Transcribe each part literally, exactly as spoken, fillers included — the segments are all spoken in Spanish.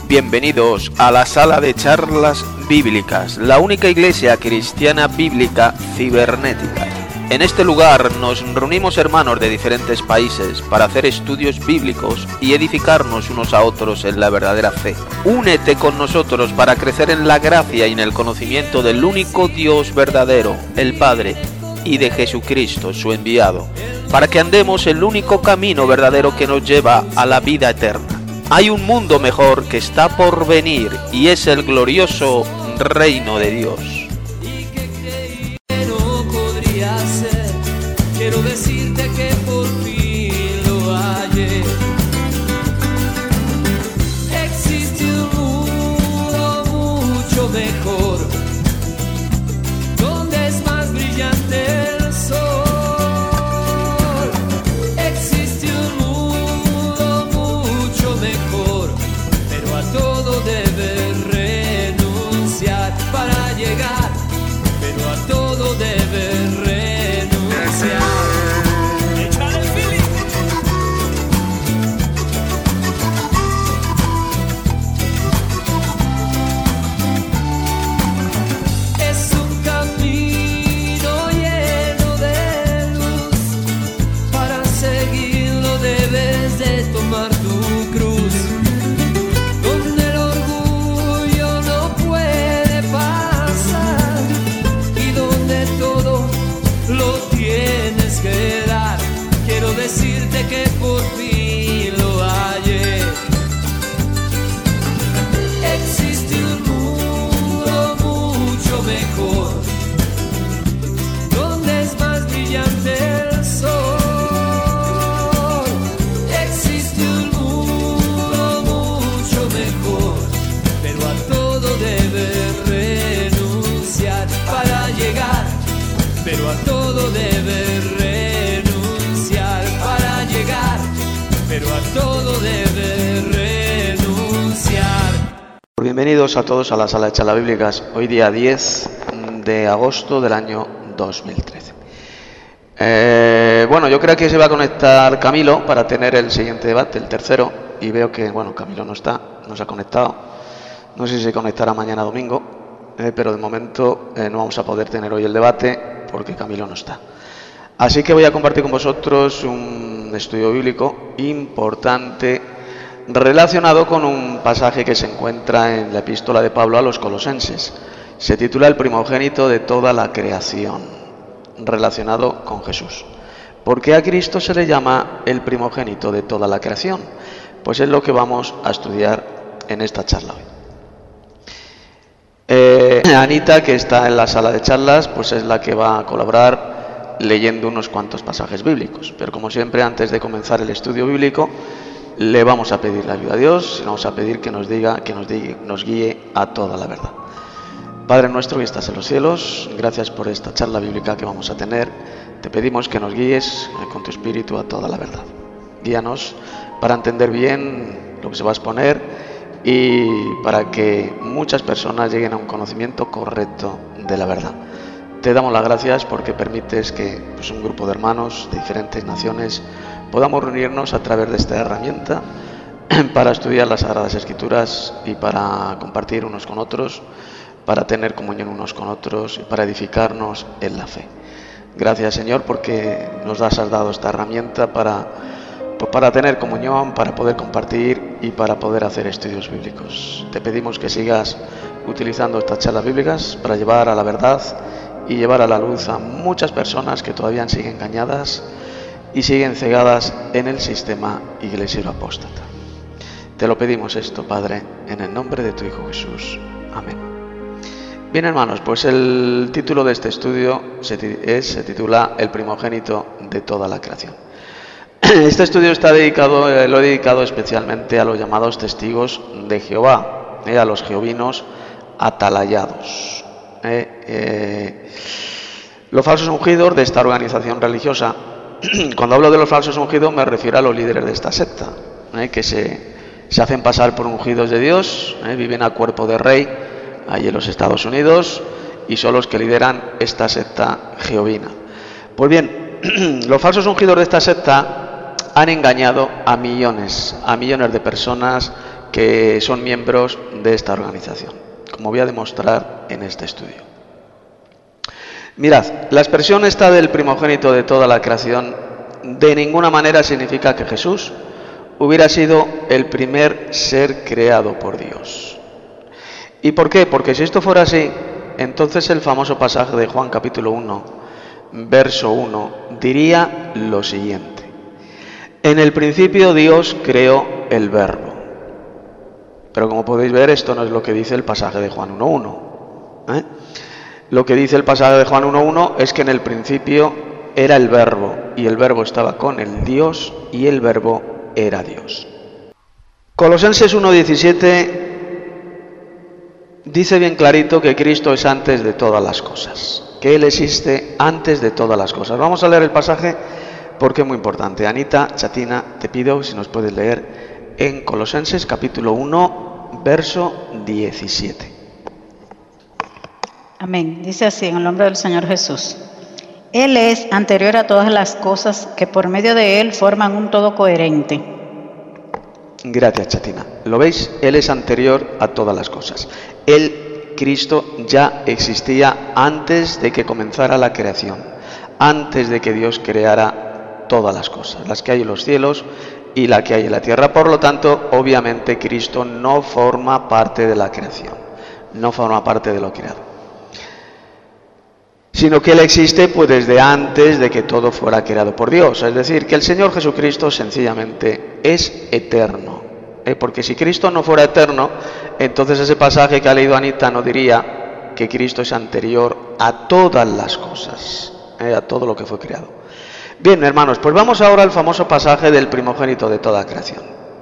Bienvenidos a la sala de charlas bíblicas, la única iglesia cristiana bíblica cibernética. En este lugar nos reunimos hermanos de diferentes países para hacer estudios bíblicos y edificarnos unos a otros en la verdadera fe. Únete con nosotros para crecer en la gracia y en el conocimiento del único Dios verdadero, el Padre, y de Jesucristo, su enviado, para que andemos el único camino verdadero que nos lleva a la vida eterna. Hay un mundo mejor que está por venir y es el glorioso reino de Dios. Quiero decirte que por fin lo hallé. Existe un mundo mucho mejor, donde es más brillante el sol. Existe un mundo mucho mejor, pero a todo debes renunciar para llegar, pero a todo debes renunciar. Decirte que por fin lo hallé. Existe un mundo mucho mejor, donde es más brillante el sol. Existe un mundo mucho mejor, pero a todo debes renunciar para llegar, pero a todo debes renunciar. Pero a todo debe renunciar. Bienvenidos a todos a la sala de charlas bíblicas. Hoy día diez de agosto del año dos mil trece. Eh, bueno, yo creo que se va a conectar Camilo para tener el siguiente debate, el tercero. Y veo que, bueno, Camilo no está, no se ha conectado. No sé si se conectará mañana domingo, eh, pero de momento eh, no vamos a poder tener hoy el debate porque Camilo no está. Así que voy a compartir con vosotros un estudio bíblico importante relacionado con un pasaje que se encuentra en la epístola de Pablo a los Colosenses. Se titula El primogénito de toda la creación, relacionado con Jesús. ¿Por qué a Cristo se le llama el primogénito de toda la creación? Pues es lo que vamos a estudiar en esta charla hoy. Eh, Anita, que está en la sala de charlas, pues es la que va a colaborar leyendo unos cuantos pasajes bíblicos, pero como siempre, antes de comenzar el estudio bíblico, le vamos a pedir la ayuda a Dios, le vamos a pedir que nos diga, que nos, diga, nos guíe a toda la verdad. Padre nuestro que estás en los cielos, gracias por esta charla bíblica que vamos a tener. Te pedimos que nos guíes con tu espíritu a toda la verdad. Guíanos para entender bien lo que se va a exponer y para que muchas personas lleguen a un conocimiento correcto de la verdad. Te damos las gracias porque permites que pues, un grupo de hermanos de diferentes naciones podamos reunirnos a través de esta herramienta para estudiar las Sagradas Escrituras y para compartir unos con otros, para tener comunión unos con otros y para edificarnos en la fe. Gracias, Señor, porque nos has dado esta herramienta para, para tener comunión, para poder compartir y para poder hacer estudios bíblicos. Te pedimos que sigas utilizando estas charlas bíblicas para llevar a la verdad y llevar a la luz a muchas personas que todavía siguen engañadas y siguen cegadas en el sistema iglesiero apóstata. Te lo pedimos esto, Padre, en el nombre de tu Hijo Jesús. Amén. Bien, hermanos, pues el título de este estudio se, es, se titula El primogénito de toda la creación. Este estudio está dedicado, eh, lo he dedicado especialmente a los llamados testigos de Jehová, eh, a los jehovinos atalayados. Eh, eh, los falsos ungidos de esta organización religiosa. Cuando hablo de los falsos ungidos me refiero a los líderes de esta secta, eh, que se, se hacen pasar por ungidos de Dios, eh, viven a cuerpo de rey allí en los Estados Unidos y son los que lideran esta secta jehovina. Pues bien, los falsos ungidos de esta secta han engañado a millones, a millones de personas que son miembros de esta organización, como voy a demostrar en este estudio. Mirad, la expresión esta del primogénito de toda la creación de ninguna manera significa que Jesús hubiera sido el primer ser creado por Dios. ¿Y por qué? Porque si esto fuera así, entonces el famoso pasaje de Juan capítulo uno, verso uno, diría lo siguiente: en el principio Dios creó el Verbo. Pero como podéis ver, esto no es lo que dice el pasaje de Juan uno uno. ¿eh? Lo que dice el pasaje de Juan uno uno es que en el principio era el Verbo, y el Verbo estaba con el Dios, y el Verbo era Dios. Colosenses uno diecisiete dice bien clarito que Cristo es antes de todas las cosas, que Él existe antes de todas las cosas. Vamos a leer el pasaje porque es muy importante. Anita, Chatina, te pido si nos puedes leer en Colosenses capítulo uno, verso diecisiete. Amén. Dice así, en el nombre del Señor Jesús. Él es anterior a todas las cosas, que por medio de Él forman un todo coherente. Gracias, Chatina. ¿Lo veis? Él es anterior a todas las cosas. Él, Cristo, ya existía antes de que comenzara la creación, antes de que Dios creara todas las cosas, las que hay en los cielos y la que hay en la tierra. Por lo tanto, obviamente, Cristo no forma parte de la creación, no forma parte de lo creado, sino que Él existe pues desde antes de que todo fuera creado por Dios. Es decir, que el Señor Jesucristo sencillamente es eterno. ¿eh? Porque si Cristo no fuera eterno, entonces ese pasaje que ha leído Anita no diría que Cristo es anterior a todas las cosas, ¿eh? a todo lo que fue creado. Bien, hermanos, pues vamos ahora al famoso pasaje del primogénito de toda creación.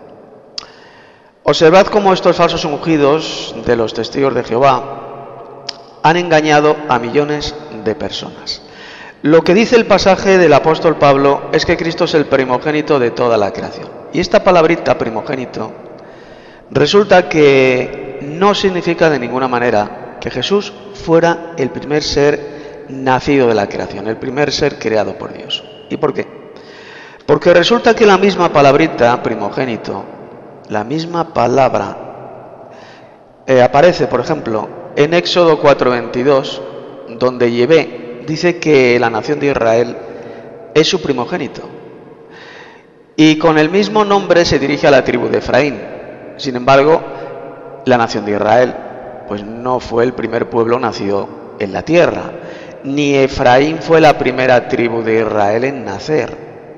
Observad cómo estos falsos ungidos de los testigos de Jehová han engañado a millones de personas. Lo que dice el pasaje del apóstol Pablo es que Cristo es el primogénito de toda la creación. Y esta palabrita primogénito resulta que no significa de ninguna manera que Jesús fuera el primer ser nacido de la creación, el primer ser creado por Dios. ¿Y por qué? Porque resulta que la misma palabrita primogénito, la misma palabra, eh, aparece, por ejemplo, en Éxodo cuatro veintidós, donde Yahvé dice que la nación de Israel es su primogénito. Y con el mismo nombre se dirige a la tribu de Efraín. Sin embargo, la nación de Israel pues no fue el primer pueblo nacido en la tierra, ni Efraín fue la primera tribu de Israel en nacer.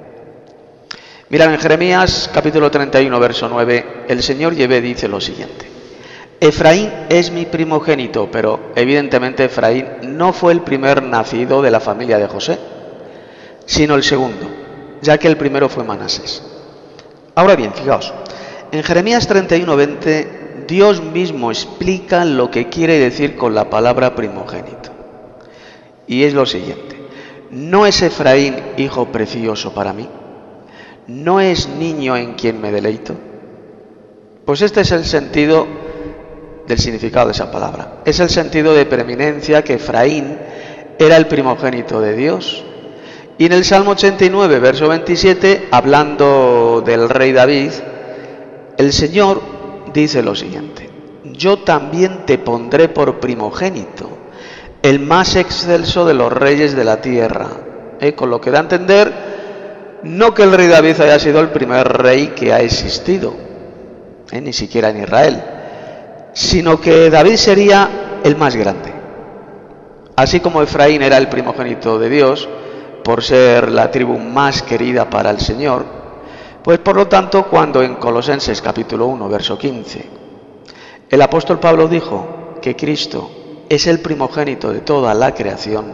Mirad, en Jeremías capítulo treinta y uno, verso nueve, el Señor Yahvé dice lo siguiente: Efraín es mi primogénito, pero evidentemente Efraín no fue el primer nacido de la familia de José, sino el segundo, ya que el primero fue Manasés. Ahora bien, fijaos, en Jeremías treinta y uno, veinte, Dios mismo explica lo que quiere decir con la palabra primogénito. Y es lo siguiente: ¿no es Efraín hijo precioso para mí? ¿No es niño en quien me deleito? Pues este es el sentido del significado de esa palabra. Es el sentido de preeminencia, que Efraín era el primogénito de Dios. Y en el Salmo ochenta y nueve, verso veintisiete, hablando del rey David, el Señor dice lo siguiente: yo también te pondré por primogénito, el más excelso de los reyes de la tierra. ¿Eh? Con lo que da a entender, no que el rey David haya sido el primer rey que ha existido, ¿eh? ni siquiera en Israel, sino que David sería el más grande. Así como Efraín era el primogénito de Dios, por ser la tribu más querida para el Señor, pues por lo tanto, cuando en Colosenses capítulo uno, verso quince, el apóstol Pablo dijo que Cristo es el primogénito de toda la creación,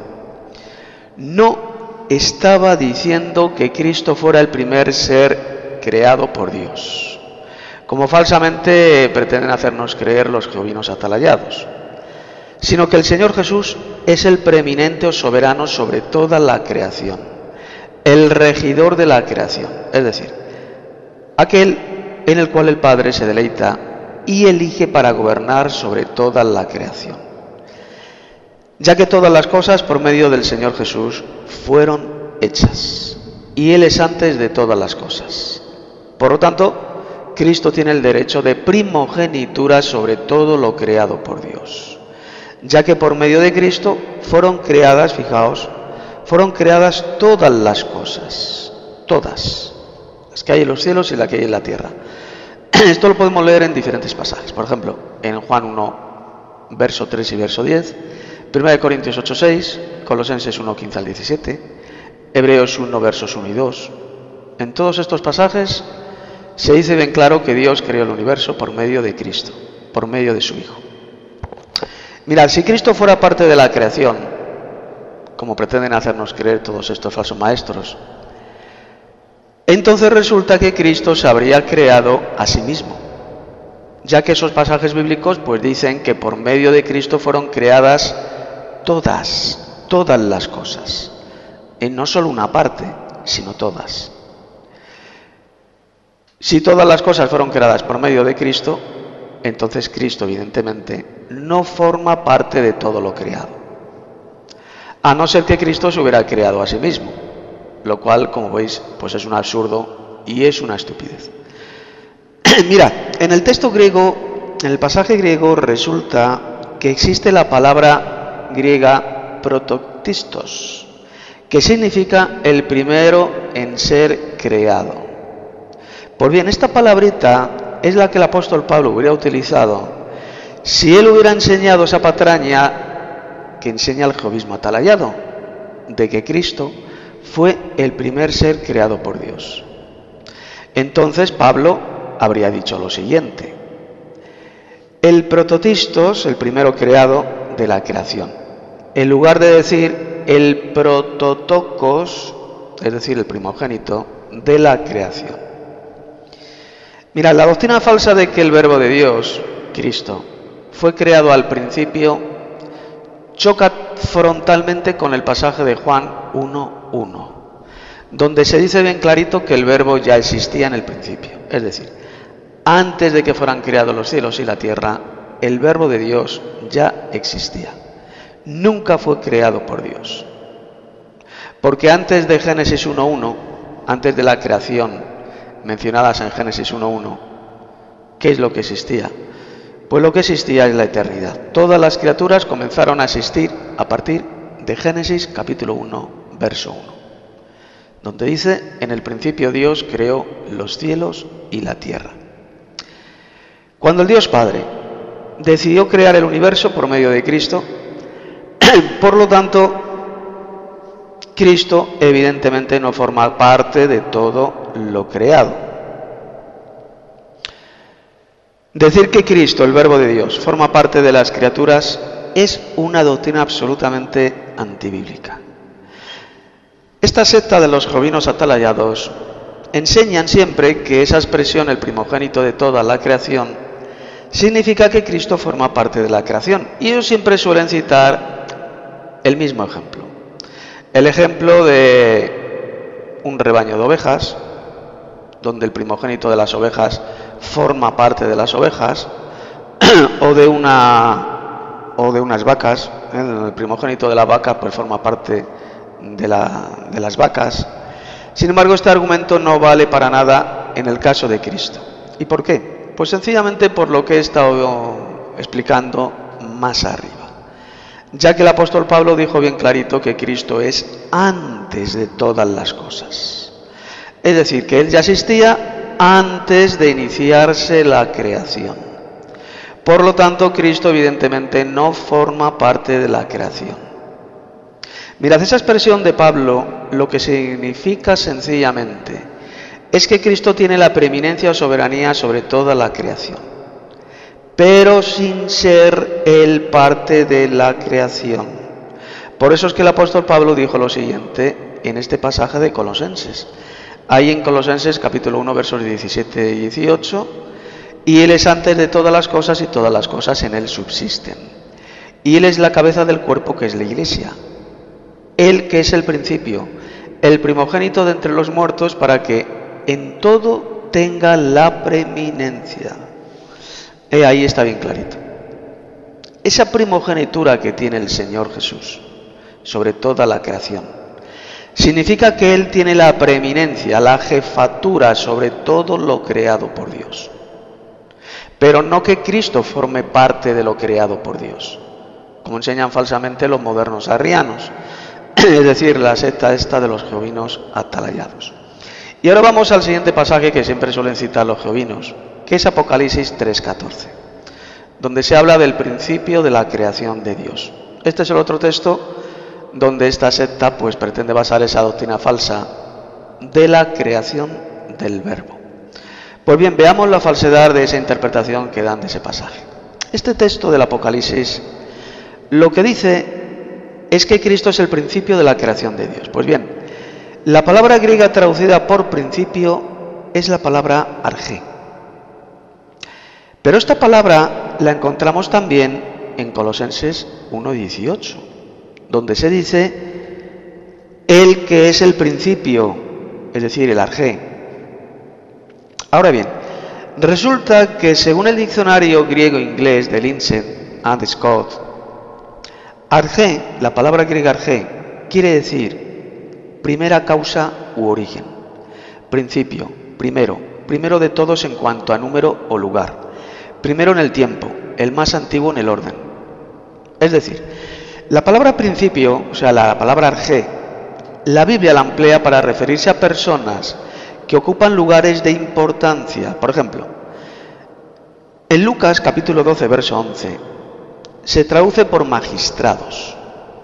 no estaba diciendo que Cristo fuera el primer ser creado por Dios, como falsamente pretenden hacernos creer los jehovinos atalayados, sino que el Señor Jesús es el preeminente o soberano sobre toda la creación, el regidor de la creación, es decir, aquel en el cual el Padre se deleita y elige para gobernar sobre toda la creación, ya que todas las cosas por medio del Señor Jesús fueron hechas, y Él es antes de todas las cosas. Por lo tanto, Cristo tiene el derecho de primogenitura sobre todo lo creado por Dios, ya que por medio de Cristo fueron creadas, fijaos, fueron creadas todas las cosas, todas, las que hay en los cielos y las que hay en la tierra. Esto lo podemos leer en diferentes pasajes, por ejemplo, en Juan uno, verso tres y verso diez, primera de Corintios ocho, seis, Colosenses uno, quince al diecisiete, Hebreos uno, versos uno y dos. En todos estos pasajes se dice bien claro que Dios creó el universo por medio de Cristo, por medio de su Hijo. Mirad, si Cristo fuera parte de la creación, como pretenden hacernos creer todos estos falsos maestros, entonces resulta que Cristo se habría creado a sí mismo, ya que esos pasajes bíblicos pues dicen que por medio de Cristo fueron creadas todas, todas las cosas, y no solo una parte, sino todas. Si todas las cosas fueron creadas por medio de Cristo, entonces Cristo evidentemente no forma parte de todo lo creado, a no ser que Cristo se hubiera creado a sí mismo, lo cual, como veis, pues es un absurdo y es una estupidez. Mira, en el texto griego, en el pasaje griego, resulta que existe la palabra griega protoktistos, que significa el primero en ser creado. Pues bien, esta palabrita es la que el apóstol Pablo hubiera utilizado si él hubiera enseñado esa patraña que enseña el jehovismo atalayado, de que Cristo fue el primer ser creado por Dios. Entonces Pablo habría dicho lo siguiente: el prototistos, el primero creado de la creación, en lugar de decir el prototokos, es decir, el primogénito de la creación. Mirad, la doctrina falsa de que el verbo de Dios, Cristo, fue creado al principio, choca frontalmente con el pasaje de Juan uno uno, donde se dice bien clarito que el verbo ya existía en el principio. Es decir, antes de que fueran creados los cielos y la tierra, el verbo de Dios ya existía. Nunca fue creado por Dios. Porque antes de Génesis uno uno, antes de la creación mencionadas en Génesis uno uno, ¿qué es lo que existía? Pues lo que existía es la eternidad. Todas las criaturas comenzaron a existir a partir de Génesis capítulo uno, verso uno, donde dice: en el principio Dios creó los cielos y la tierra. Cuando el Dios Padre decidió crear el universo por medio de Cristo, por lo tanto, Cristo evidentemente no forma parte de todo lo creado. Decir que Cristo, el verbo de Dios, forma parte de las criaturas es una doctrina absolutamente antibíblica. Esta secta de los jovinos atalayados enseñan siempre que esa expresión, el primogénito de toda la creación, significa que Cristo forma parte de la creación. Y ellos siempre suelen citar el mismo ejemplo. El ejemplo de un rebaño de ovejas, donde el primogénito de las ovejas forma parte de las ovejas, o de una o de unas vacas, ¿eh? El primogénito de la vaca pues forma parte de, la, de las vacas. Sin embargo, este argumento no vale para nada en el caso de Cristo. ¿Y por qué? Pues sencillamente por lo que he estado explicando más arriba, ya que el apóstol Pablo dijo bien clarito que Cristo es antes de todas las cosas. Es decir, que Él ya existía antes de iniciarse la creación. Por lo tanto, Cristo evidentemente no forma parte de la creación. Mirad, esa expresión de Pablo lo que significa sencillamente es que Cristo tiene la preeminencia o soberanía sobre toda la creación, pero sin ser Él parte de la creación. Por eso es que el apóstol Pablo dijo lo siguiente en este pasaje de Colosenses. Ahí en Colosenses capítulo uno, versos diecisiete y dieciocho, y Él es antes de todas las cosas y todas las cosas en Él subsisten. Y Él es la cabeza del cuerpo que es la Iglesia. Él que es el principio, el primogénito de entre los muertos, para que en todo tenga la preeminencia. Eh, ahí está bien clarito. Esa primogenitura que tiene el Señor Jesús sobre toda la creación Significa que Él tiene la preeminencia, la jefatura sobre todo lo creado por Dios. Pero no que Cristo forme parte de lo creado por Dios, como enseñan falsamente los modernos arrianos, es decir, la secta esta de los jehovinos atalayados. Y ahora vamos al siguiente pasaje que siempre suelen citar los jehovinos, que es Apocalipsis tres catorce, donde se habla del principio de la creación de Dios. Este es el otro texto donde esta secta pues pretende basar esa doctrina falsa de la creación del verbo. Pues bien, veamos la falsedad de esa interpretación que dan de ese pasaje. Este texto del Apocalipsis lo que dice es que Cristo es el principio de la creación de Dios. Pues bien, la palabra griega traducida por principio es la palabra arjé. Pero esta palabra la encontramos también en Colosenses uno dieciocho, donde se dice el que es el principio, es decir, el arjé. Ahora bien, resulta que según el diccionario griego-inglés de Lindsay and Scott, arjé, la palabra griega arjé, quiere decir primera causa u origen, principio, primero, primero de todos en cuanto a número o lugar, primero en el tiempo, el más antiguo en el orden. Es decir, la palabra principio, o sea, la palabra arjé, la Biblia la emplea para referirse a personas que ocupan lugares de importancia. Por ejemplo, en Lucas capítulo doce, verso once, se traduce por magistrados.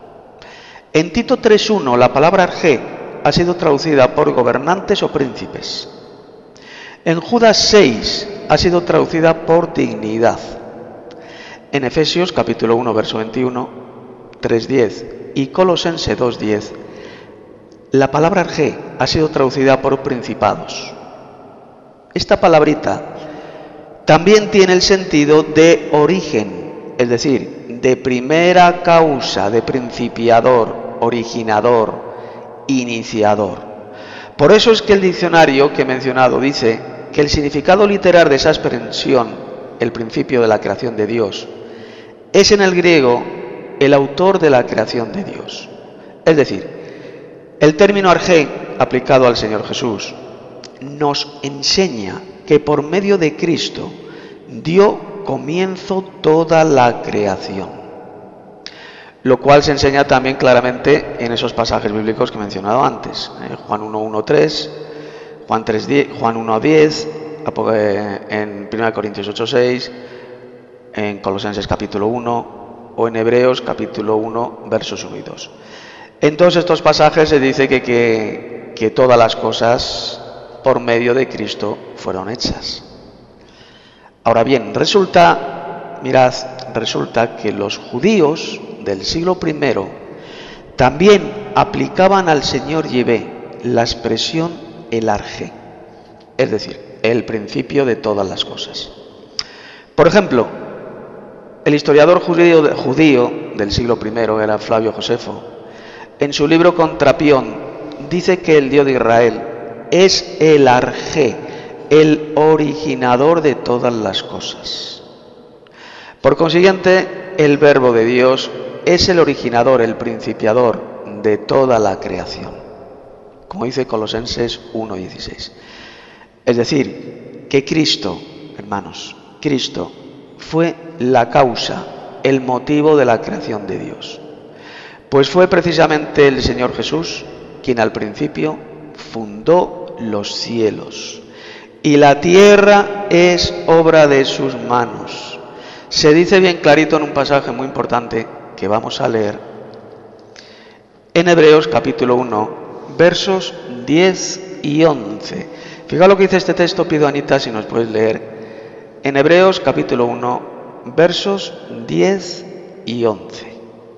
En Tito tres uno, la palabra arjé ha sido traducida por gobernantes o príncipes. En Judas seis ha sido traducida por dignidad. En Efesios capítulo uno, verso veintiuno, tres diez y Colosenses dos diez, la palabra arjé ha sido traducida por principados. Esta palabrita también tiene el sentido de origen, es decir, de primera causa, de principiador, originador, iniciador. Por eso es que el diccionario que he mencionado dice que el significado literal de esa expresión, el principio de la creación de Dios, es en el griego el autor de la creación de Dios. Es decir, el término arjé, aplicado al Señor Jesús, nos enseña que por medio de Cristo dio comienzo toda la creación, lo cual se enseña también claramente en esos pasajes bíblicos que he mencionado antes, eh, Juan uno, uno, tres, Juan, tres, diez, Juan uno, diez, en primera Corintios ocho, seis, en Colosenses capítulo uno o en Hebreos capítulo uno, versos uno y dos. En todos estos pasajes se dice que, que, que todas las cosas por medio de Cristo fueron hechas. Ahora bien, resulta, mirad, resulta que los judíos del siglo primero también aplicaban al Señor Yahvé la expresión el arjé, es decir, el principio de todas las cosas. Por ejemplo, el historiador judío, judío del siglo primero era Flavio Josefo. En su libro Contrapión dice que el Dios de Israel es el arjé, el originador de todas las cosas. Por consiguiente, el verbo de Dios es el originador, el principiador de toda la creación, como dice Colosenses uno dieciséis. Es decir, que Cristo, hermanos, Cristo fue la causa, el motivo de la creación de Dios. Pues fue precisamente el Señor Jesús quien al principio fundó los cielos y la tierra es obra de sus manos. Se dice bien clarito en un pasaje muy importante que vamos a leer en Hebreos capítulo uno, versos diez y once. Fijaos lo que dice este texto, pido a Anita si nos puedes leer en Hebreos capítulo uno, versos diez y once.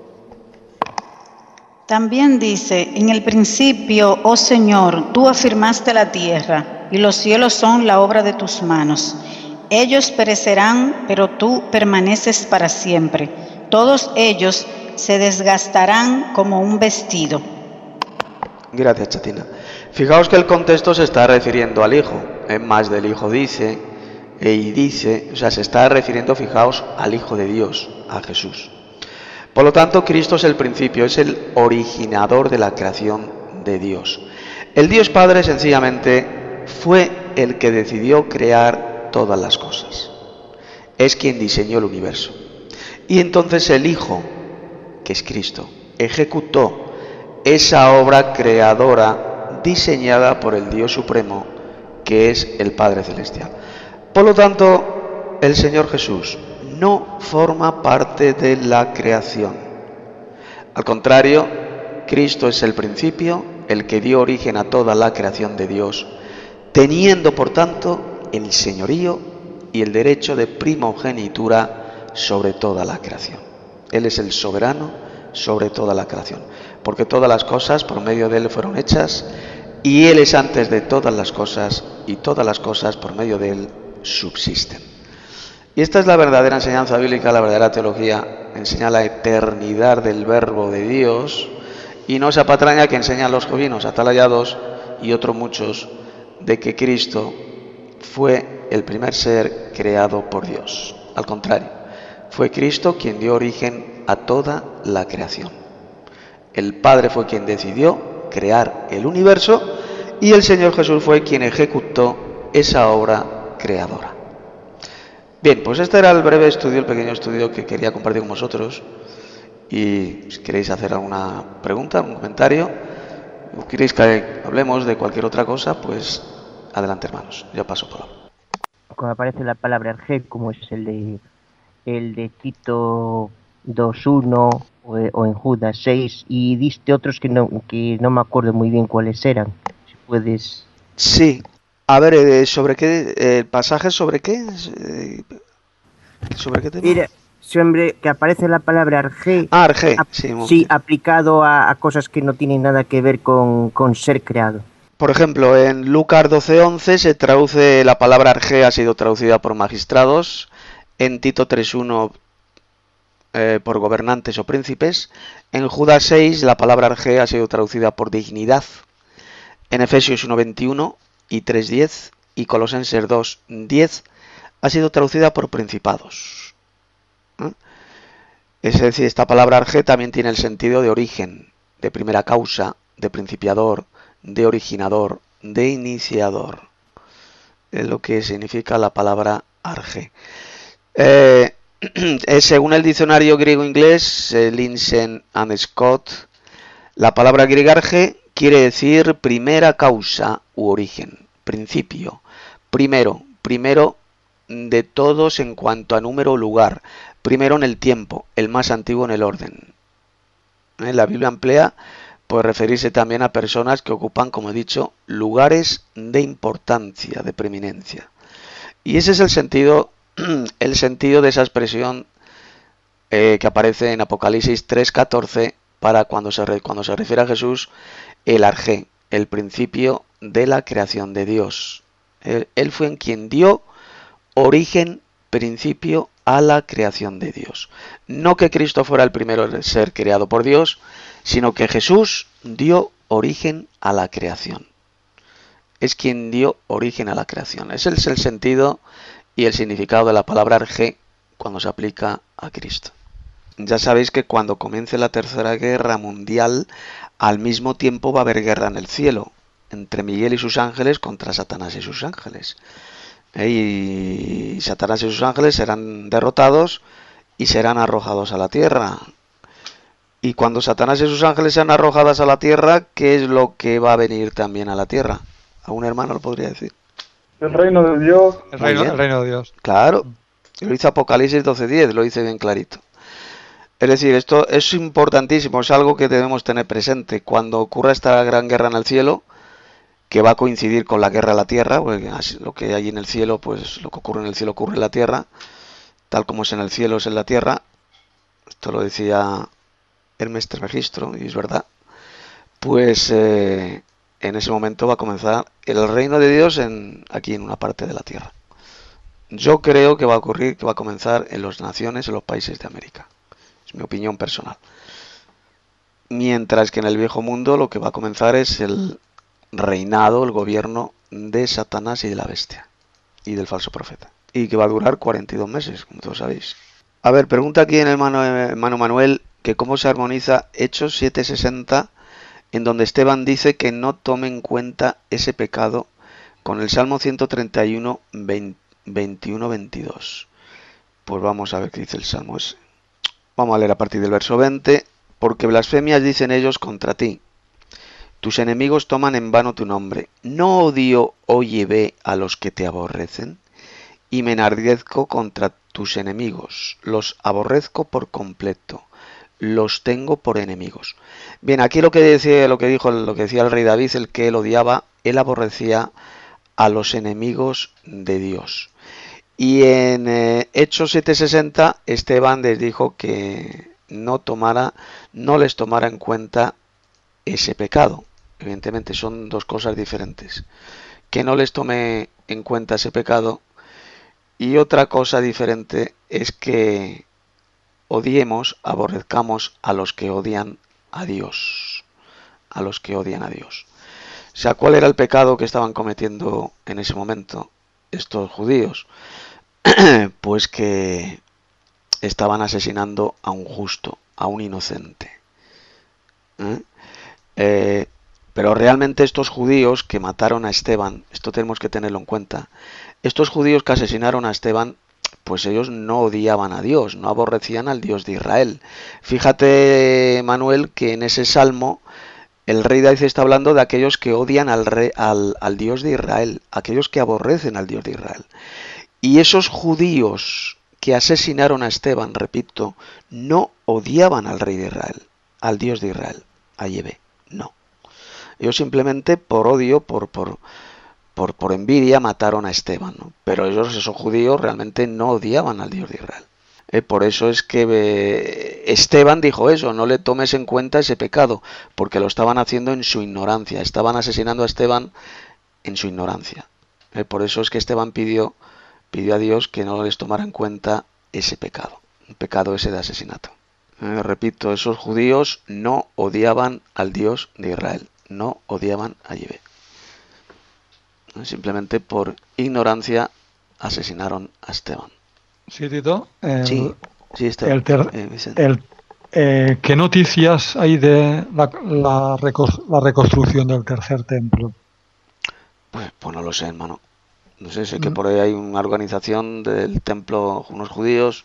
También dice, en el principio, oh Señor, tú afirmaste la tierra, y los cielos son la obra de tus manos. Ellos perecerán, pero tú permaneces para siempre. Todos ellos se desgastarán como un vestido. Gracias, Chatina. Fijaos que el contexto se está refiriendo al Hijo. En más del Hijo dice, y dice, o sea, se está refiriendo, fijaos, al Hijo de Dios, a Jesús. Por lo tanto, Cristo es el principio, es el originador de la creación de Dios. El Dios Padre sencillamente fue el que decidió crear todas las cosas. Es quien diseñó el universo. Y entonces el Hijo, que es Cristo, ejecutó esa obra creadora diseñada por el Dios Supremo, que es el Padre Celestial. Por lo tanto, el Señor Jesús no forma parte de la creación. Al contrario, Cristo es el principio, el que dio origen a toda la creación de Dios, teniendo por tanto el señorío y el derecho de primogenitura sobre toda la creación. Él es el soberano sobre toda la creación, porque todas las cosas por medio de Él fueron hechas, y Él es antes de todas las cosas, y todas las cosas por medio de Él subsisten. Y esta es la verdadera enseñanza bíblica, la verdadera teología, enseña la eternidad del Verbo de Dios, y no esa patraña que enseñan los jovinos atalayados y otros muchos, de que Cristo fue el primer ser creado por Dios. Al contrario, fue Cristo quien dio origen a toda la creación. El Padre fue quien decidió crear el universo y el Señor Jesús fue quien ejecutó esa obra creadora. Bien, pues este era el breve estudio, el pequeño estudio que quería compartir con vosotros. Y si queréis hacer alguna pregunta, algún comentario, o queréis que hablemos de cualquier otra cosa, pues adelante, hermanos. Ya paso por ahora. Cuando aparece la palabra arjé, como es el de el de Tito dos uno o, o en Judas seis, y diste otros que no que no me acuerdo muy bien cuáles eran. Si puedes. Sí. A ver, eh, ¿sobre qué? ¿El pasaje sobre qué? Eh, ¿Sobre qué tema? Mira, siempre que aparece la palabra arjé. Ah, arjé, ap- sí. sí, aplicado a, a cosas que no tienen nada que ver con, con ser creado. Por ejemplo, en Lucas doce once se traduce la palabra arjé, ha sido traducida por magistrados. En Tito tres uno eh, por gobernantes o príncipes. En Judas seis la palabra arjé ha sido traducida por dignidad. En Efesios uno veintiuno y tres diez y Colosenses dos diez ha sido traducida por principados. ¿Eh? Es decir, esta palabra arjé también tiene el sentido de origen, de primera causa, de principiador, de originador, de iniciador. Es lo que significa la palabra arjé. Eh, según el diccionario griego-inglés, eh, Linsen and Scott, la palabra griega arjé quiere decir primera causa u origen, principio, primero, primero de todos en cuanto a número o lugar, primero en el tiempo, el más antiguo en el orden. ¿Eh? La Biblia emplea por referirse también a personas que ocupan, como he dicho, lugares de importancia, de preeminencia. Y ese es el sentido, el sentido de esa expresión eh, que aparece en Apocalipsis tres catorce para cuando se, re, cuando se refiere a Jesús, el arjé, el principio de la creación de Dios. Él, él fue en quien dio origen, principio a la creación de Dios. No que Cristo fuera el primero ser creado por Dios, sino que Jesús dio origen a la creación. Es quien dio origen a la creación. Ese es el sentido y el significado de la palabra arjé cuando se aplica a Cristo. Ya sabéis que cuando comience la Tercera Guerra Mundial, al mismo tiempo va a haber guerra en el cielo, entre Miguel y sus ángeles contra Satanás y sus ángeles. Y Satanás y sus ángeles serán derrotados y serán arrojados a la tierra. Y cuando Satanás y sus ángeles sean arrojados a la tierra, ¿qué es lo que va a venir también a la tierra? ¿A un hermano lo podría decir? El reino de Dios. El reino, el reino de Dios. Claro, lo dice Apocalipsis doce diez, lo dice bien clarito. Es decir, esto es importantísimo, es algo que debemos tener presente. Cuando ocurra esta gran guerra en el cielo, que va a coincidir con la guerra en la tierra, porque lo que hay en el cielo, pues lo que ocurre en el cielo ocurre en la tierra, tal como es en el cielo es en la tierra. Esto lo decía Hermes Trismegisto, y es verdad. Pues eh, en ese momento va a comenzar el reino de Dios en, aquí en una parte de la tierra. Yo creo que va a ocurrir, que va a comenzar en las naciones, en los países de América. Es mi opinión personal. Mientras que en el viejo mundo lo que va a comenzar es el reinado, el gobierno de Satanás y de la bestia y del falso profeta. Y que va a durar cuarenta y dos meses, como todos sabéis. A ver, pregunta aquí en el hermano, hermano Manuel que cómo se armoniza Hechos siete sesenta en donde Esteban dice que no tome en cuenta ese pecado con el Salmo ciento treinta y uno, veintiuno, veintidós. Pues vamos a ver qué dice el Salmo ese. Vamos a leer a partir del verso veinte. Porque blasfemias dicen ellos contra ti. Tus enemigos toman en vano tu nombre. ¿No odio, oye, ve a los que te aborrecen? Y me enardezco contra tus enemigos. Los aborrezco por completo. Los tengo por enemigos. Bien, aquí lo que decía, lo que dijo, lo que decía el rey David, el que él odiaba, él aborrecía a los enemigos de Dios. Y en eh, Hechos siete sesenta, Esteban les dijo que no tomara, no les tomara en cuenta ese pecado. Evidentemente son dos cosas diferentes. Que no les tome en cuenta ese pecado. Y otra cosa diferente es que odiemos, aborrezcamos a los que odian a Dios. A los que odian a Dios. O sea, ¿cuál era el pecado que estaban cometiendo en ese momento estos judíos? Pues que estaban asesinando a un justo, a un inocente. ¿Eh? Eh, pero realmente estos judíos que mataron a Esteban, esto tenemos que tenerlo en cuenta, estos judíos que asesinaron a Esteban, pues ellos no odiaban a Dios, no aborrecían al Dios de Israel. Fíjate, Manuel, que en ese salmo el rey David está hablando de aquellos que odian al, rey, al, al Dios de Israel, aquellos que aborrecen al Dios de Israel. Y esos judíos que asesinaron a Esteban, repito, no odiaban al rey de Israel, al Dios de Israel, a Yahvé, no. Ellos simplemente por odio, por, por, por, por envidia mataron a Esteban, ¿no? Pero ellos, esos judíos, realmente no odiaban al Dios de Israel. Eh, por eso es que eh, Esteban dijo eso, no le tomes en cuenta ese pecado, porque lo estaban haciendo en su ignorancia, estaban asesinando a Esteban en su ignorancia. Eh, por eso es que Esteban pidió pidió a Dios que no les tomara en cuenta ese pecado, el pecado ese de asesinato. Eh, repito, esos judíos no odiaban al Dios de Israel, no odiaban a Yahvé. Eh, simplemente por ignorancia asesinaron a Esteban. Sí, Tito. El, sí, sí, Esteban. El ter, eh, el, eh, ¿Qué noticias hay de la, la, la reconstrucción del tercer templo? Pues, pues no lo sé, hermano. No sé, sé que por ahí hay una organización del templo, unos judíos,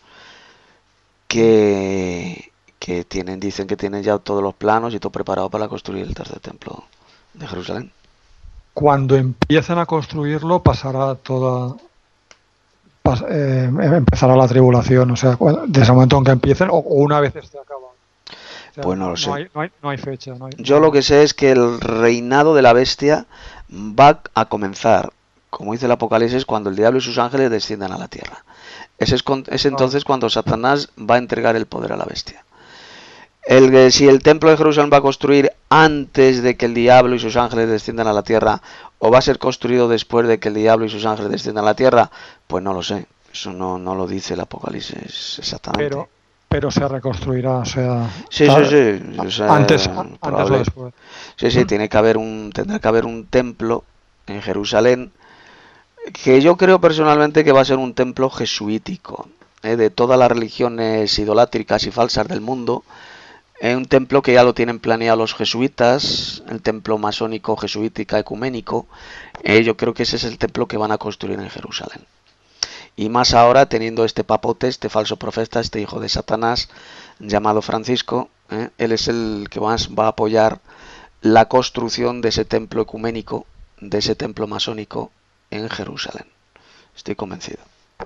que, que tienen, dicen que tienen ya todos los planos y todo preparado para construir el tercer templo de Jerusalén. Cuando empiecen a construirlo pasará toda... Pas, eh, empezará la tribulación, o sea, desde el momento en que empiecen o, o una vez esté acabado. O sea, pues no lo sé. No hay, no hay, no hay fecha. No hay, Yo lo que sé es que el reinado de la bestia va a comenzar, como dice el Apocalipsis, cuando el diablo y sus ángeles desciendan a la tierra. Ese es, es entonces cuando Satanás va a entregar el poder a la bestia. El, si el templo de Jerusalén va a construir antes de que el diablo y sus ángeles desciendan a la tierra, o va a ser construido después de que el diablo y sus ángeles desciendan a la tierra, pues no lo sé. Eso no, no lo dice el Apocalipsis exactamente. Pero, pero se reconstruirá, o sea... Sí, sí, sí. O sea, antes, antes o después. Sí, sí, tiene que haber un, tendrá que haber un templo en Jerusalén, que yo creo personalmente que va a ser un templo jesuítico, ¿eh? De todas las religiones idolátricas y falsas del mundo. Es un templo que ya lo tienen planeado los jesuitas, el templo masónico jesuítica ecuménico. Eh, yo creo que ese es el templo que van a construir en Jerusalén. Y más ahora teniendo este papote, este falso profeta, este hijo de Satanás llamado Francisco, ¿eh? Él es el que más va a apoyar la construcción de ese templo ecuménico, de ese templo masónico en Jerusalén. Estoy convencido.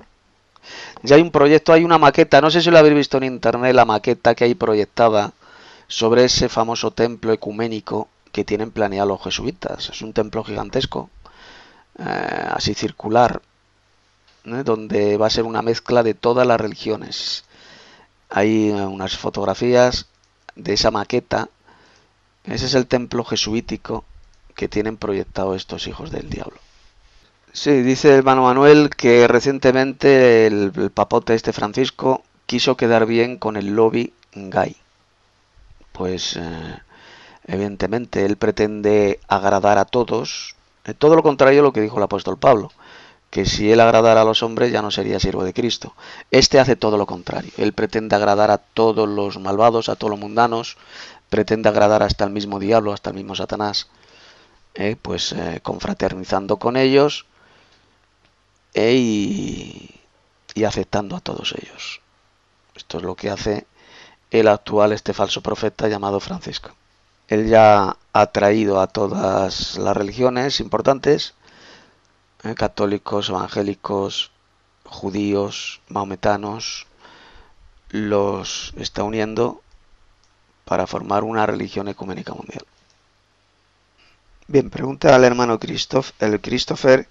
Ya hay un proyecto, hay una maqueta, no sé si lo habéis visto en internet, la maqueta que hay proyectada sobre ese famoso templo ecuménico que tienen planeado los jesuitas. Es un templo gigantesco, eh, así circular, ¿eh? Donde va a ser una mezcla de todas las religiones. Hay unas fotografías de esa maqueta. Ese es el templo jesuítico que tienen proyectado estos hijos del diablo. Sí, dice el hermano Manuel que recientemente el, el papote este Francisco quiso quedar bien con el lobby gay. Pues eh, evidentemente él pretende agradar a todos, eh, todo lo contrario a lo que dijo el apóstol Pablo, que si él agradara a los hombres ya no sería siervo de Cristo. Este hace todo lo contrario, él pretende agradar a todos los malvados, a todos los mundanos, pretende agradar hasta el mismo diablo, hasta el mismo Satanás, eh, pues eh, confraternizando con ellos eh, y, y aceptando a todos ellos. Esto es lo que hace el actual, este falso profeta llamado Francisco. Él ya ha traído a todas las religiones importantes, eh, católicos, evangélicos, judíos, mahometanos, los está uniendo para formar una religión ecuménica mundial. Bien, pregunta al hermano Christoph, el Christopher,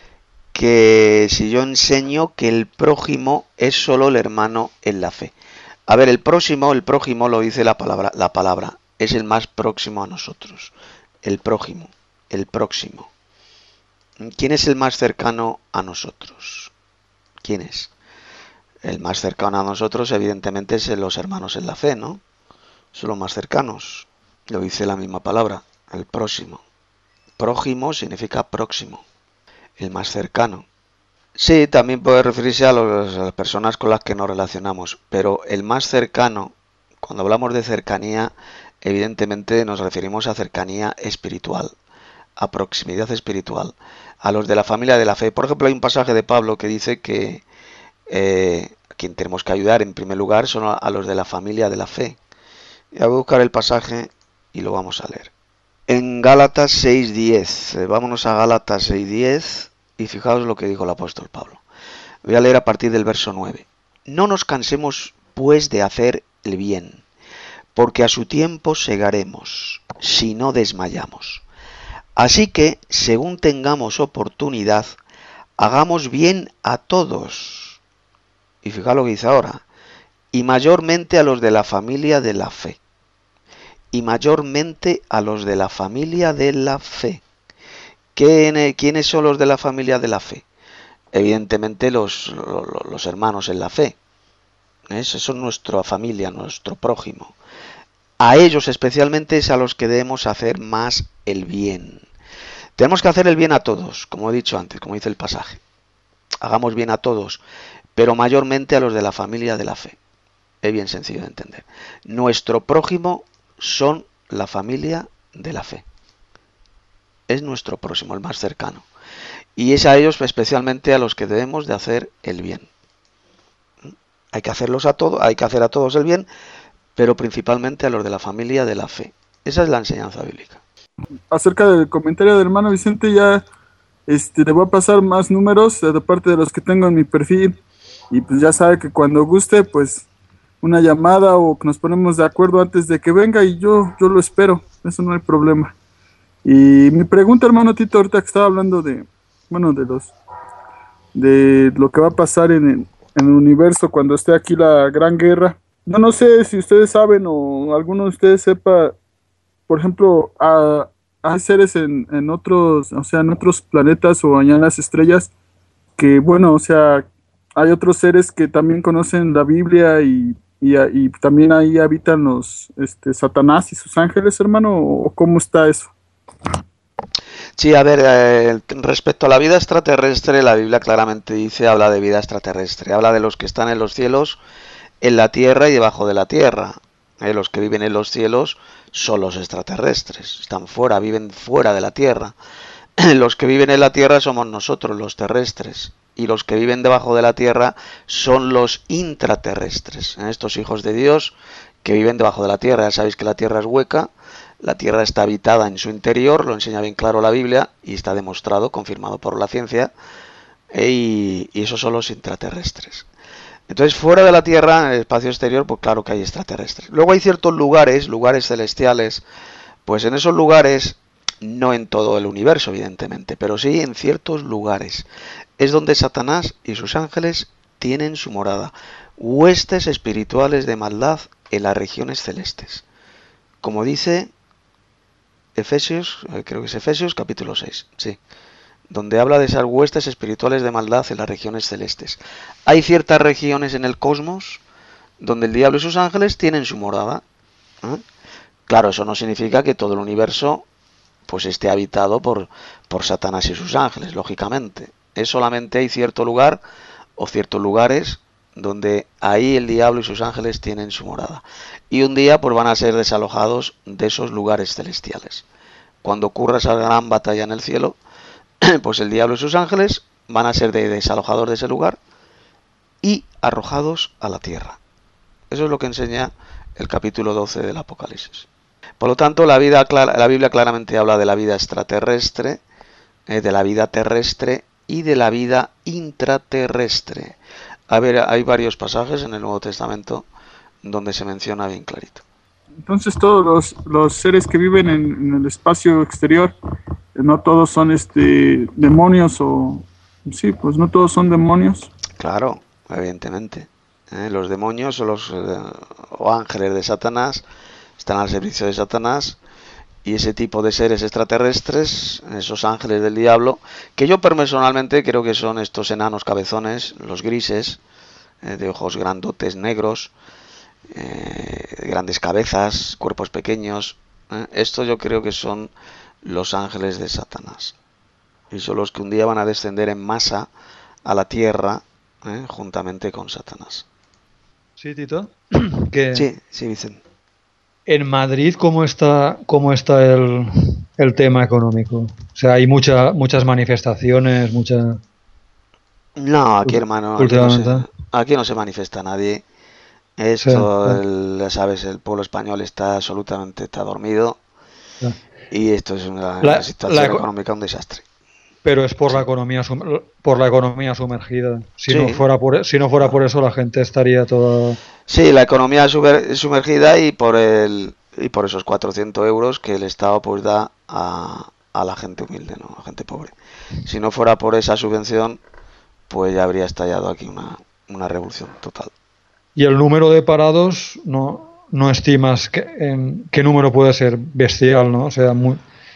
que si yo enseño que el prójimo es solo el hermano en la fe. A ver, el próximo, el prójimo lo dice la palabra, la palabra, es el más próximo a nosotros. El prójimo, el próximo. ¿Quién es el más cercano a nosotros? ¿Quién es? El más cercano a nosotros, evidentemente, es los hermanos en la fe, ¿no? Son los más cercanos. Lo dice la misma palabra, el próximo. Prójimo significa próximo, el más cercano. Sí, también puede referirse a, los, a las personas con las que nos relacionamos, pero el más cercano, cuando hablamos de cercanía, evidentemente nos referimos a cercanía espiritual, a proximidad espiritual, a los de la familia de la fe. Por ejemplo, hay un pasaje de Pablo que dice que eh, a quien tenemos que ayudar en primer lugar son a los de la familia de la fe. Ya voy a buscar el pasaje y lo vamos a leer. En Gálatas seis diez, vámonos a Gálatas seis diez y fijaos lo que dijo el apóstol Pablo. Voy a leer a partir del verso nueve. No nos cansemos pues de hacer el bien, porque a su tiempo segaremos, si no desmayamos. Así que, según tengamos oportunidad, hagamos bien a todos. Y fijaos lo que dice ahora, y mayormente a los de la familia de la fe. Y mayormente a los de la familia de la fe. ¿Quiénes son los de la familia de la fe? Evidentemente los, los, los hermanos en la fe. Esa son nuestra familia, nuestro prójimo. A ellos especialmente es a los que debemos hacer más el bien. Tenemos que hacer el bien a todos, como he dicho antes, como dice el pasaje. Hagamos bien a todos, pero mayormente a los de la familia de la fe. Es bien sencillo de entender. Nuestro prójimo son la familia de la fe. Es nuestro próximo, el más cercano. Y es a ellos especialmente a los que debemos de hacer el bien. Hay que hacerlos a todos, hay que hacer a todos el bien, pero principalmente a los de la familia de la fe. Esa es la enseñanza bíblica. Acerca del comentario del hermano Vicente, ya este, le voy a pasar más números de parte de los que tengo en mi perfil. Y pues ya sabe que cuando guste, pues una llamada o que nos ponemos de acuerdo antes de que venga y yo, yo lo espero, eso no hay problema. Y mi pregunta, hermano Tito, ahorita que estaba hablando de, bueno, de los, de lo que va a pasar en el, en el universo cuando esté aquí la Gran Guerra. No, no sé si ustedes saben o alguno de ustedes sepa, por ejemplo, a, hay seres en, en otros, o sea, en otros planetas o allá en las estrellas que, bueno, o sea, hay otros seres que también conocen la Biblia y Y, y también ahí habitan los este, Satanás y sus ángeles, hermano, ¿o cómo está eso? Sí, a ver, eh, respecto a la vida extraterrestre, la Biblia claramente dice, habla de vida extraterrestre, habla de los que están en los cielos, en la tierra y debajo de la tierra. Eh, los que viven en los cielos son los extraterrestres, están fuera, viven fuera de la tierra. Los que viven en la tierra somos nosotros, los terrestres. Y los que viven debajo de la tierra son los intraterrestres, ¿eh? Estos hijos de Dios que viven debajo de la tierra. Ya sabéis que la tierra es hueca, la tierra está habitada en su interior, lo enseña bien claro la Biblia y está demostrado, confirmado por la ciencia, ¿eh? y, y esos son los intraterrestres. Entonces, fuera de la tierra, en el espacio exterior, pues claro que hay extraterrestres. Luego hay ciertos lugares, lugares celestiales, pues en esos lugares, no en todo el universo, evidentemente, pero sí en ciertos lugares, es donde Satanás y sus ángeles tienen su morada, huestes espirituales de maldad en las regiones celestes. Como dice Efesios, creo que es Efesios capítulo seis, sí, donde habla de esas huestes espirituales de maldad en las regiones celestes. Hay ciertas regiones en el cosmos donde el diablo y sus ángeles tienen su morada, ¿eh? Claro, eso no significa que todo el universo pues esté habitado por, por Satanás y sus ángeles, lógicamente. Es solamente hay cierto lugar o ciertos lugares donde ahí el diablo y sus ángeles tienen su morada. Y un día pues van a ser desalojados de esos lugares celestiales. Cuando ocurra esa gran batalla en el cielo, pues el diablo y sus ángeles van a ser de desalojados de ese lugar y arrojados a la tierra. Eso es lo que enseña el capítulo doce del Apocalipsis. Por lo tanto, la, vida, la Biblia claramente habla de la vida extraterrestre, eh, de la vida terrestre y de la vida intraterrestre. A ver, hay varios pasajes en el Nuevo Testamento donde se menciona bien clarito. Entonces todos los, los seres que viven en, en el espacio exterior, no todos son este demonios o... Sí, pues no todos son demonios. Claro, evidentemente. ¿Eh? Los demonios o los eh, o ángeles de Satanás están al servicio de Satanás, y ese tipo de seres extraterrestres, esos ángeles del diablo, que yo personalmente creo que son estos enanos cabezones, los grises, eh, de ojos grandotes negros, eh, grandes cabezas, cuerpos pequeños. ¿eh? Estos yo creo que son los ángeles de Satanás. Y son los que un día van a descender en masa a la tierra, ¿eh? juntamente con Satanás. Sí, Tito. Que Sí, sí, Vicente. en Madrid, ¿cómo está, cómo está el, el tema económico? O sea, hay mucha, muchas manifestaciones, mucha... No, aquí, hermano, aquí no, últimamente. se, aquí no se manifiesta nadie. Esto, Sí, sí. el- ya sabes, el pueblo español está absolutamente está dormido, Sí. y esto es una La- situación la eco- económica, un desastre. Pero es por la economía sum- por la economía sumergida. Si Sí. no fuera por si no fuera por eso, la gente estaría toda... Sí, la economía sumer- sumergida, y por el y por esos cuatrocientos euros que el Estado pues da a, a la gente humilde, ¿no? A la gente pobre. Si no fuera por esa subvención, pues ya habría estallado aquí una, una revolución total. Y el número de parados, no no estimas que, en, qué número puede ser bestial, ¿no? O sea, muy...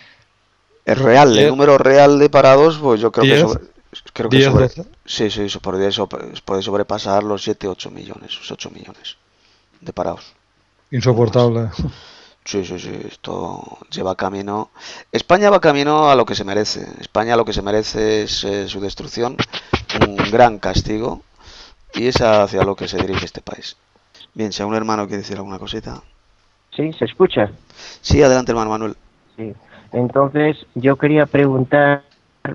Es real, el Diez- número real de parados, pues yo creo que diez, sobre, creo que diez, sobre, doce. sí, sí, eso podría, eso puede sobrepasar los siete, ocho millones, los ocho millones de parados. Insoportable. Sí, sí, sí, esto lleva camino. España va camino a lo que se merece. España lo que se merece es eh, su destrucción, un gran castigo, y es hacia lo que se dirige este país. Bien, si algún hermano quiere decir alguna cosita. ¿Sí? ¿Se escucha? Sí, adelante, hermano Manuel. Sí. Entonces, yo quería preguntar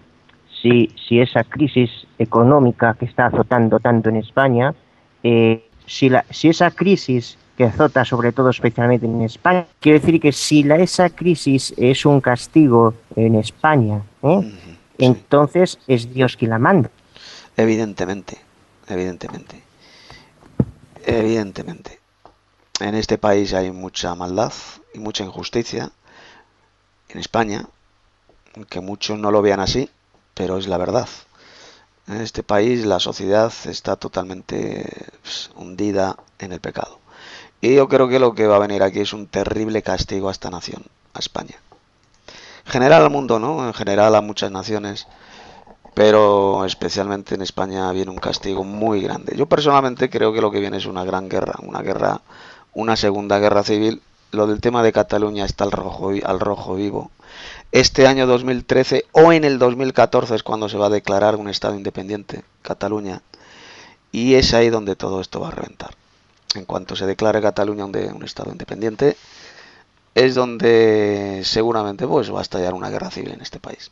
si, si esa crisis económica que está azotando tanto en España, eh, si, la, si esa crisis que azota sobre todo especialmente en España, quiero decir que si la, esa crisis es un castigo en España, ¿eh? Ujú, sí. entonces es Dios quien la manda. Evidentemente, evidentemente, evidentemente. En este país hay mucha maldad y mucha injusticia. En España, que muchos no lo vean así, pero es la verdad. En este país la sociedad está totalmente pues, hundida en el pecado. Y yo creo que lo que va a venir aquí es un terrible castigo a esta nación, a España. En general al mundo, ¿no? En general a muchas naciones, pero especialmente en España viene un castigo muy grande. Yo personalmente creo que lo que viene es una gran guerra, una guerra, una segunda guerra civil. Lo del tema de Cataluña está al rojo, al rojo vivo. Este año dos mil trece o en el dos mil catorce es cuando se va a declarar un estado independiente, Cataluña, y es ahí donde todo esto va a reventar. En cuanto se declare Cataluña un, de, un estado independiente, es donde seguramente pues va a estallar una guerra civil en este país.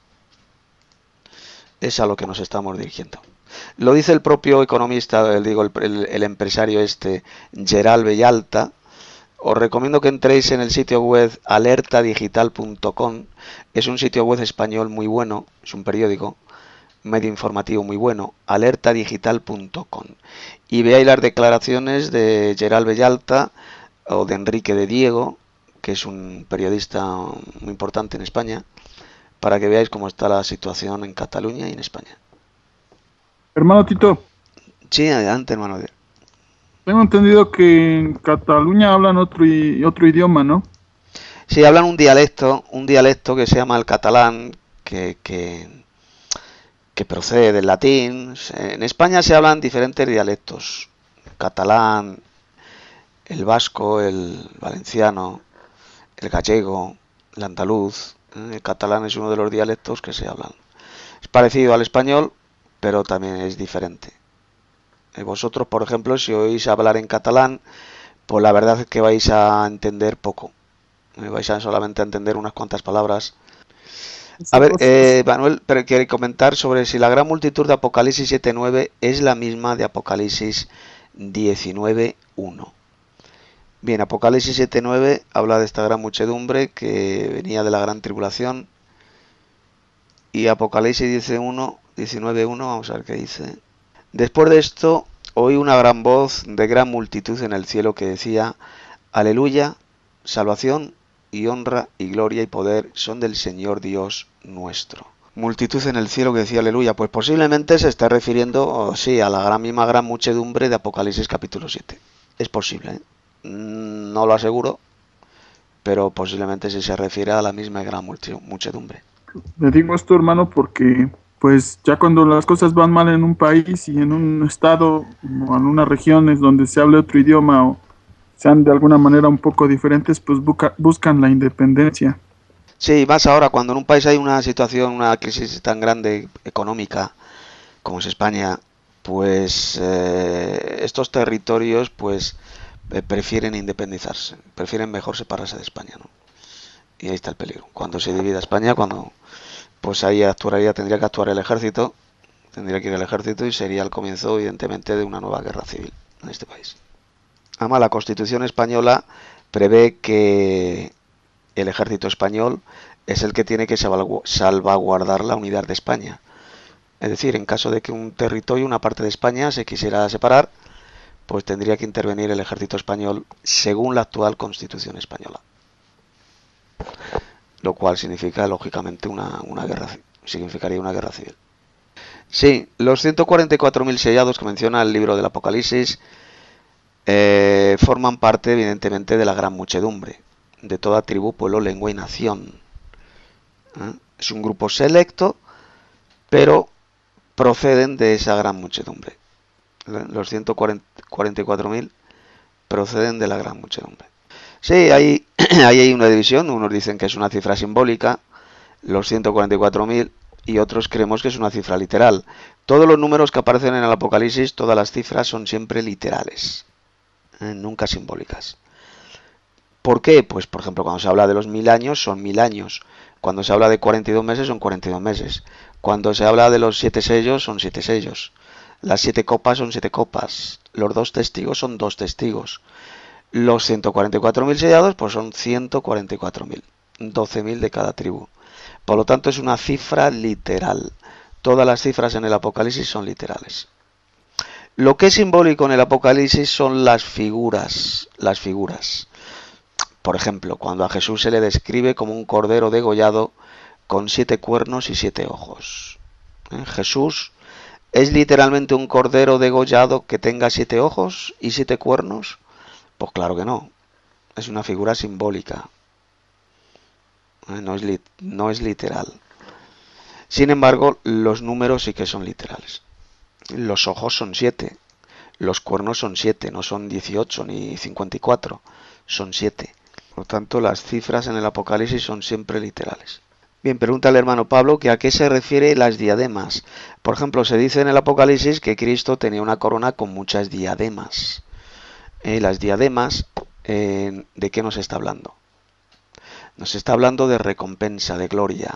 Es a lo que nos estamos dirigiendo. Lo dice el propio economista, el, digo, el, el, el empresario este, Gerald Bellalta. Os recomiendo que entréis en el sitio web alerta digital punto com. Es un sitio web español muy bueno, es un periódico, medio informativo muy bueno, alerta digital punto com. Y veáis las declaraciones de Gerald Bellalta o de Enrique de Diego, que es un periodista muy importante en España, para que veáis cómo está la situación en Cataluña y en España. Hermano Tito, Sí, adelante, hermano. tengo entendido que en Cataluña hablan otro, i- otro idioma, ¿no? Sí, hablan un dialecto, un dialecto que se llama el catalán, que, que, que procede del latín. En España se hablan diferentes dialectos: catalán, el vasco, el valenciano, el gallego, el andaluz. El catalán es uno de los dialectos que se hablan. Es parecido al español, pero también es diferente. Eh, vosotros, por ejemplo, si oís hablar en catalán, pues la verdad es que vais a entender poco. Eh, vais a solamente a entender unas cuantas palabras. A ver, eh, Manuel, pero quiere comentar sobre si la gran multitud de Apocalipsis siete nueve es la misma de Apocalipsis diecinueve uno. Bien, Apocalipsis siete nueve habla de esta gran muchedumbre que venía de la gran tribulación. Y Apocalipsis diecinueve uno, vamos a ver qué dice. Después de esto, oí una gran voz de gran multitud en el cielo que decía: Aleluya, salvación y honra y gloria y poder son del Señor Dios nuestro. Multitud en el cielo que decía aleluya, pues posiblemente se está refiriendo, oh, sí, a la gran, misma gran muchedumbre de Apocalipsis capítulo siete. Es posible, ¿eh? No lo aseguro, pero posiblemente sí se refiere a la misma gran muchedumbre. Le digo esto, hermano, porque pues ya cuando las cosas van mal en un país y en un estado o en unas regiones donde se hable otro idioma o sean de alguna manera un poco diferentes, pues busca, buscan la independencia. Sí, más ahora cuando en un país hay una situación, una crisis tan grande económica como es España, pues eh, estos territorios pues eh, prefieren independizarse, prefieren mejor separarse de España, ¿no? Y ahí está el peligro. Cuando se divida España, cuando pues ahí actuaría, tendría que actuar el ejército, tendría que ir el ejército y sería el comienzo, evidentemente, de una nueva guerra civil en este país. Además, la Constitución española prevé que el ejército español es el que tiene que salvaguardar la unidad de España. Es decir, en caso de que un territorio, una parte de España, se quisiera separar, pues tendría que intervenir el ejército español según la actual Constitución española. Lo cual significa, lógicamente, una, una guerra, significaría una guerra civil. Sí, los ciento cuarenta y cuatro mil sellados que menciona el libro del Apocalipsis eh, forman parte, evidentemente, de la gran muchedumbre, de toda tribu, pueblo, lengua y nación. ¿Eh? Es un grupo selecto, pero proceden de esa gran muchedumbre. Los ciento cuarenta y cuatro mil proceden de la gran muchedumbre. Sí, hay, hay una división, unos dicen que es una cifra simbólica, los ciento cuarenta y cuatro mil, y otros creemos que es una cifra literal. Todos los números que aparecen en el Apocalipsis, todas las cifras son siempre literales, ¿eh? Nunca simbólicas. ¿Por qué? Pues por ejemplo cuando se habla de los mil años son mil años, cuando se habla de cuarenta y dos meses son cuarenta y dos meses, cuando se habla de los siete sellos son siete sellos, las siete copas son siete copas, los dos testigos son dos testigos, los ciento cuarenta y cuatro mil sellados pues son ciento cuarenta y cuatro mil, doce mil de cada tribu. Por lo tanto es una cifra literal, todas las cifras en el Apocalipsis son literales. Lo que es simbólico en el Apocalipsis son las figuras, las figuras. Por ejemplo, cuando a Jesús se le describe como un cordero degollado con siete cuernos y siete ojos. ¿Eh? Jesús es literalmente un cordero degollado que tenga siete ojos y siete cuernos. Pues claro que no. Es una figura simbólica. ¿Eh? No es li- no es literal. Sin embargo, los números sí que son literales. Los ojos son siete. Los cuernos son siete. No son dieciocho ni cincuenta y cuatro. Son siete. Por lo tanto, las cifras en el Apocalipsis son siempre literales. Bien, pregunta el hermano Pablo que a qué se refiere las diademas. Por ejemplo, se dice en el Apocalipsis que Cristo tenía una corona con muchas diademas. Eh, las diademas, eh, ¿de qué nos está hablando? Nos está hablando de recompensa, de gloria.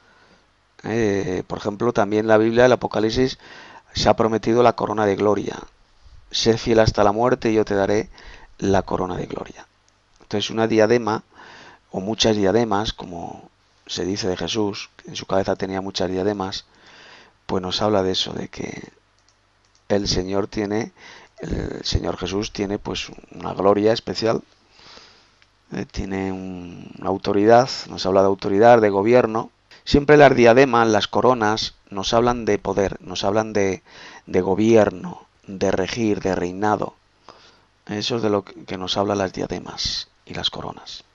Eh, por ejemplo, también en la Biblia, el Apocalipsis, se ha prometido la corona de gloria. Sé fiel hasta la muerte y yo te daré la corona de gloria. Entonces una diadema, o muchas diademas, como se dice de Jesús, que en su cabeza tenía muchas diademas, pues nos habla de eso, de que el Señor tiene, el Señor Jesús tiene pues una gloria especial, eh, tiene un, una autoridad, nos habla de autoridad, de gobierno. Siempre las diademas, las coronas, nos hablan de poder, nos hablan de, de gobierno, de regir, de reinado. Eso es de lo que nos hablan las diademas y las coronas.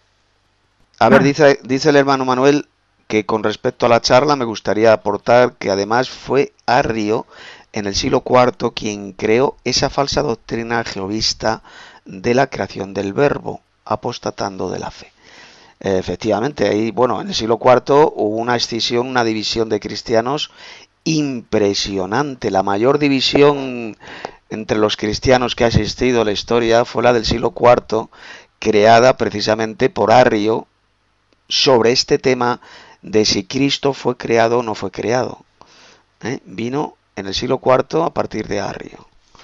A ver, dice, dice el hermano Manuel que con respecto a la charla me gustaría aportar que además fue Arrio en el siglo cuarto quien creó esa falsa doctrina jehovista de la creación del verbo, apostatando de la fe. Efectivamente, ahí, bueno, en el siglo cuarto hubo una escisión, una división de cristianos impresionante, la mayor división entre los cristianos que ha existido la historia fue la del siglo cuarto, creada precisamente por Arrio sobre este tema de si Cristo fue creado o no fue creado. ¿Eh? Vino en el siglo cuarto a partir de Arrio.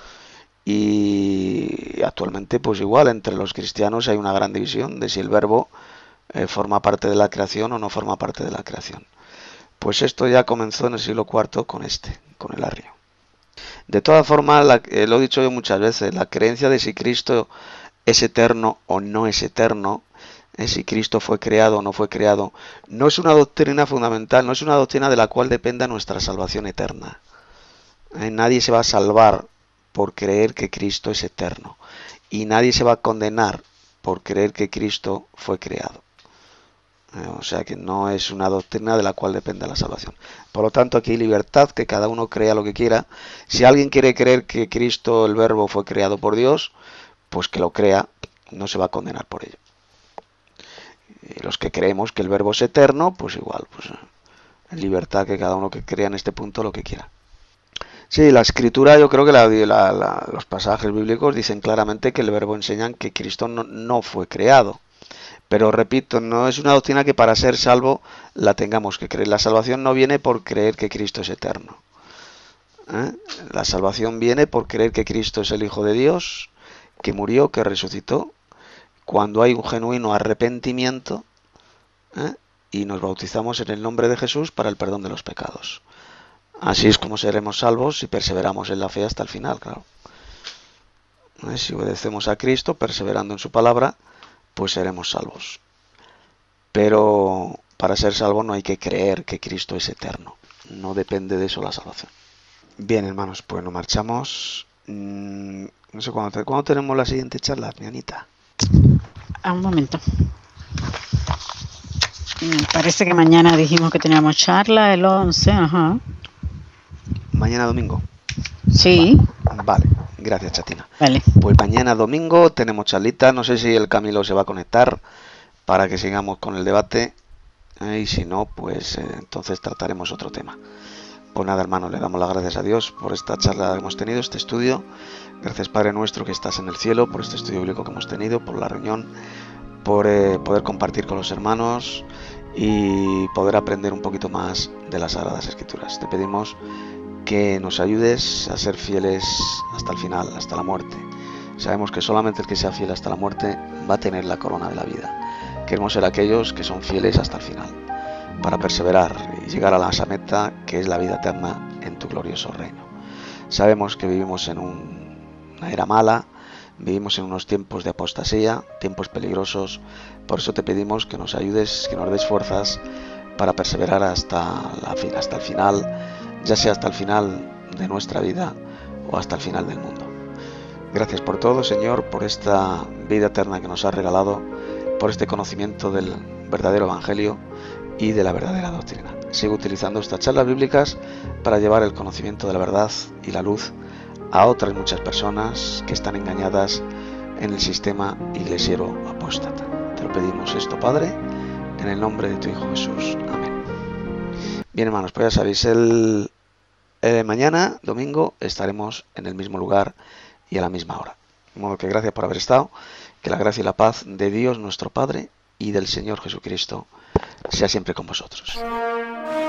Y actualmente pues igual entre los cristianos hay una gran división de si el verbo eh, forma parte de la creación o no forma parte de la creación. Pues esto ya comenzó en el siglo cuarto con este, con el Arrio. De todas formas, la, eh, lo he dicho yo muchas veces, la creencia de si Cristo es eterno o no es eterno, eh, si Cristo fue creado o no fue creado, no es una doctrina fundamental, no es una doctrina de la cual dependa nuestra salvación eterna. Eh, nadie se va a salvar por creer que Cristo es eterno, y nadie se va a condenar por creer que Cristo fue creado. O sea que no es una doctrina de la cual depende la salvación. Por lo tanto, aquí hay libertad, que cada uno crea lo que quiera. Si alguien quiere creer que Cristo, el Verbo, fue creado por Dios, pues que lo crea, no se va a condenar por ello. Y los que creemos que el Verbo es eterno, pues igual, pues en libertad, que cada uno que crea en este punto lo que quiera. Sí, la Escritura, yo creo que la, la, la, los pasajes bíblicos dicen claramente que el Verbo enseñan que Cristo no, no fue creado. Pero repito, no es una doctrina que para ser salvo la tengamos que creer. La salvación no viene por creer que Cristo es eterno. ¿Eh? La salvación viene por creer que Cristo es el Hijo de Dios, que murió, que resucitó, cuando hay un genuino arrepentimiento, ¿eh? y nos bautizamos en el nombre de Jesús para el perdón de los pecados. Así es como seremos salvos si perseveramos en la fe hasta el final, claro. ¿Eh? Si obedecemos a Cristo, perseverando en su palabra, pues seremos salvos. Pero para ser salvo no hay que creer que Cristo es eterno. No depende de eso la salvación. Bien, hermanos, pues nos marchamos. Mm, no sé cuándo, ¿cuándo tenemos la siguiente charla, mi Anita? Ah, un momento. Me parece que mañana dijimos que teníamos charla el once, ajá. Mañana domingo. Sí. Vale, vale. Gracias, Chatina. Vale. Pues mañana domingo tenemos charlita. No sé si el Camilo se va a conectar para que sigamos con el debate. Eh, y si no, pues eh, entonces trataremos otro tema. Pues nada, hermanos, le damos las gracias a Dios por esta charla que hemos tenido, este estudio. Gracias, Padre nuestro que estás en el cielo, por este estudio bíblico que hemos tenido, por la reunión, por eh, poder compartir con los hermanos y poder aprender un poquito más de las Sagradas Escrituras. Te pedimos que nos ayudes a ser fieles hasta el final, hasta la muerte. Sabemos que solamente el que sea fiel hasta la muerte va a tener la corona de la vida. Queremos ser aquellos que son fieles hasta el final, para perseverar y llegar a la meta que es la vida eterna en tu glorioso reino. Sabemos que vivimos en un, una era mala, vivimos en unos tiempos de apostasía, tiempos peligrosos. Por eso te pedimos que nos ayudes, que nos des fuerzas para perseverar hasta, la, hasta el final, ya sea hasta el final de nuestra vida o hasta el final del mundo. Gracias por todo, Señor, por esta vida eterna que nos has regalado, por este conocimiento del verdadero Evangelio y de la verdadera doctrina. Sigo utilizando estas charlas bíblicas para llevar el conocimiento de la verdad y la luz a otras muchas personas que están engañadas en el sistema iglesiero apóstata. Te lo pedimos esto, Padre, en el nombre de tu Hijo Jesús. Amén. Bien, hermanos, pues ya sabéis, el Eh, mañana, domingo, estaremos en el mismo lugar y a la misma hora. De modo que gracias por haber estado, que la gracia y la paz de Dios nuestro Padre y del Señor Jesucristo sea siempre con vosotros.